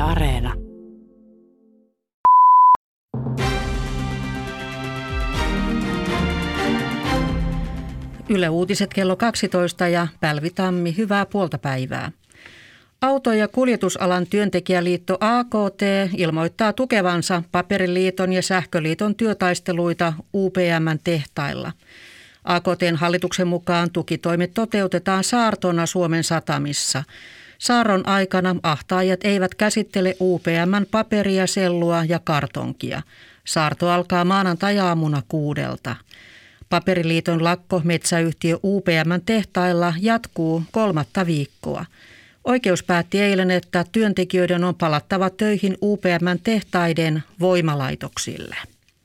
Areena. Yle Uutiset kello 12 ja Pälvi Tammi, hyvää puolta päivää. Auto- ja kuljetusalan työntekijäliitto AKT ilmoittaa tukevansa Paperiliiton ja Sähköliiton työtaisteluita UPM:n tehtailla. AKT:n hallituksen mukaan tukitoimet toteutetaan saartona Suomen satamissa. Saarron aikana ahtaajat eivät käsittele UPM:n paperia, sellua ja kartonkia. Saarto alkaa maanantai-aamuna 6:00. Paperiliiton lakko metsäyhtiö UPM:n tehtailla jatkuu 3. viikkoa. Oikeus päätti eilen, että työntekijöiden on palattava töihin UPM:n tehtaiden voimalaitoksille.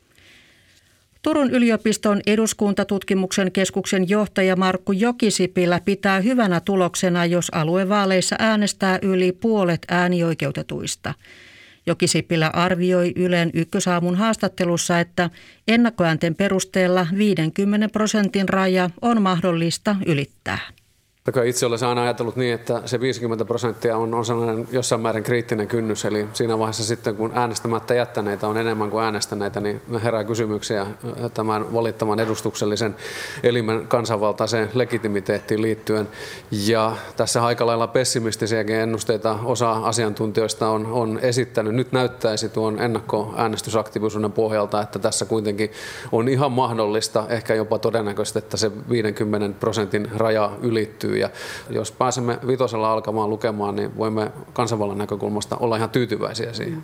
Turun yliopiston eduskuntatutkimuksen keskuksen johtaja Markku Jokisipilä pitää hyvänä tuloksena, jos aluevaaleissa äänestää yli puolet äänioikeutetuista. Jokisipilä arvioi Ylen Ykkösaamun haastattelussa, että ennakkoäänten perusteella 50% raja on mahdollista ylittää. Itse olen aina ajatellut niin, että se 50% on sellainen jossain määrin kriittinen kynnys. Eli siinä vaiheessa sitten, kun äänestämättä jättäneitä on enemmän kuin äänestäneitä, niin herää kysymyksiä tämän valittavan edustuksellisen elimen kansanvaltaiseen legitimiteettiin liittyen. Ja tässä aika lailla pessimistisiäkin ennusteita osa asiantuntijoista on esittänyt. Nyt näyttäisi tuon ennakkoäänestysaktiivisuuden pohjalta, että tässä kuitenkin on ihan mahdollista, ehkä jopa todennäköistä, että se 50% raja ylittyy. Ja jos pääsemme 5 alkamaan lukemaan, niin voimme kansanvallan näkökulmasta olla ihan tyytyväisiä siihen.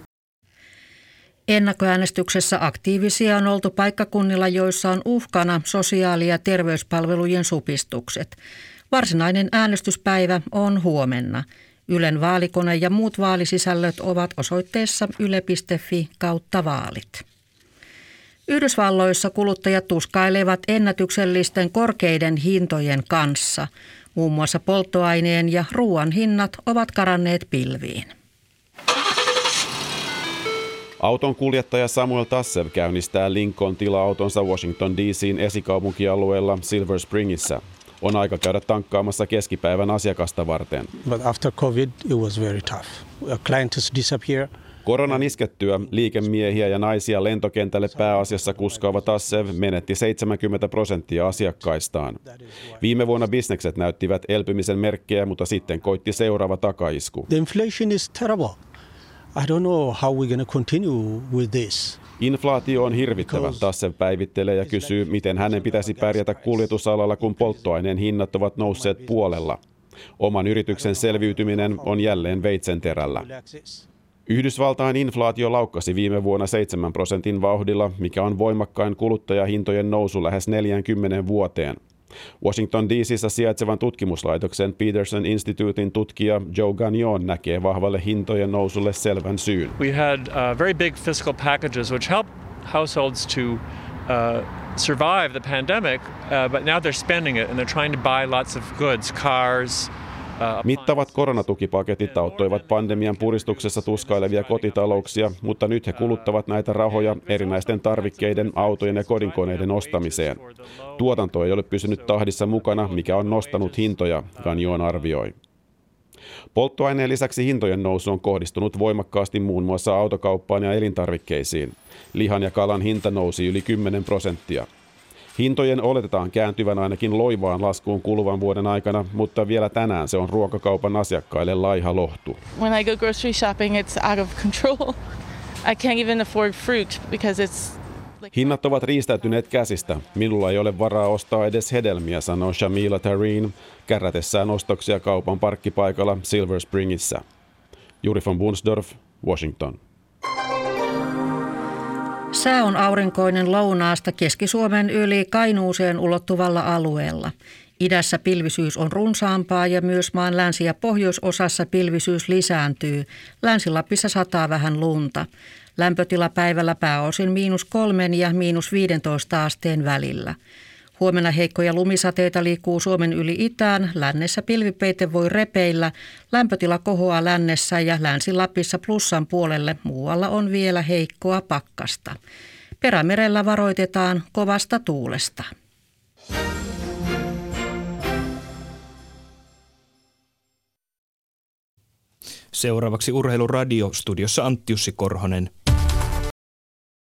Ennakkoäänestyksessä aktiivisia on oltu paikkakunnilla, joissa on uhkana sosiaali- ja terveyspalvelujen supistukset. Varsinainen äänestyspäivä on huomenna. Ylen vaalikone ja muut vaalisisällöt ovat osoitteessa yle.fi/vaalit. Yhdysvalloissa kuluttajat tuskailevat ennätyksellisten korkeiden hintojen kanssa. Muun muassa polttoaineen ja ruoan hinnat ovat karanneet pilviin. Auton kuljettaja Samuel Tassev käynnistää Lincoln tila-autonsa Washington DC:n esikaupunkialueella Silver Springissä. On aika käydä tankkaamassa keskipäivän asiakasta varten. But after COVID it was very tough. A client has disappeared. Koronan iskettyä liikemiehiä ja naisia lentokentälle pääasiassa kuskaava Tassev menetti 70% asiakkaistaan. Viime vuonna bisnekset näyttivät elpymisen merkkejä, mutta sitten koitti seuraava takaisku. The inflation is terrible. I don't know how we're going to continue with this. Inflaatio on hirvittävä, Tassev päivittelee ja kysyy, miten hänen pitäisi pärjätä kuljetusalalla, kun polttoaineen hinnat ovat nousseet puolella. Oman yrityksen selviytyminen on jälleen veitsenterällä. Yhdysvaltain inflaatio laukkasi viime vuonna 7% vauhdilla, mikä on voimakkain kuluttajahintojen nousu lähes 40 vuoteen. Washington DC:ssä sijaitsevan tutkimuslaitoksen Peterson Instituutin tutkija Joe Gagnon näkee vahvalle hintojen nousulle selvän syyn. We had very big fiscal packages which helped households to survive the pandemic, but now they're spending it and they're trying to buy lots of goods, cars. Mittavat koronatukipaketit auttoivat pandemian puristuksessa tuskailevia kotitalouksia, mutta nyt he kuluttavat näitä rahoja erinäisten tarvikkeiden, autojen ja kodinkoneiden ostamiseen. Tuotanto ei ole pysynyt tahdissa mukana, mikä on nostanut hintoja, Gagnon arvioi. Polttoaineen lisäksi hintojen nousu on kohdistunut voimakkaasti muun muassa autokauppaan ja elintarvikkeisiin. Lihan ja kalan hinta nousi yli 10%. Hintojen oletetaan kääntyvän ainakin loivaan laskuun kuluvan vuoden aikana, mutta vielä tänään se on ruokakaupan asiakkaille laiha lohtu. When I go grocery shopping, it's out of control. I can't even afford fruit because it's Hinnat ovat riistäytyneet käsistä. Minulla ei ole varaa ostaa edes hedelmiä, sanoo Shamila Tareen kärrätessään ostoksia kaupan parkkipaikalla Silver Springissä. Juri von Bunsdorf, Washington. Sää on aurinkoinen lounaasta Keski-Suomen yli Kainuuseen ulottuvalla alueella. Idässä pilvisyys on runsaampaa ja myös maan länsi- ja pohjoisosassa pilvisyys lisääntyy. Länsi-Lapissa sataa vähän lunta. Lämpötila päivällä pääosin -3 ja -15 asteen välillä. Huomenna heikkoja lumisateita liikkuu Suomen yli itään. Lännessä pilvipeite voi repeillä. Lämpötila kohoaa lännessä ja Länsi-Lapissa plussan puolelle. Muualla on vielä heikkoa pakkasta. Perämerellä varoitetaan kovasta tuulesta. Seuraavaksi Urheiluradio, studiossa Antti Jussi Korhonen.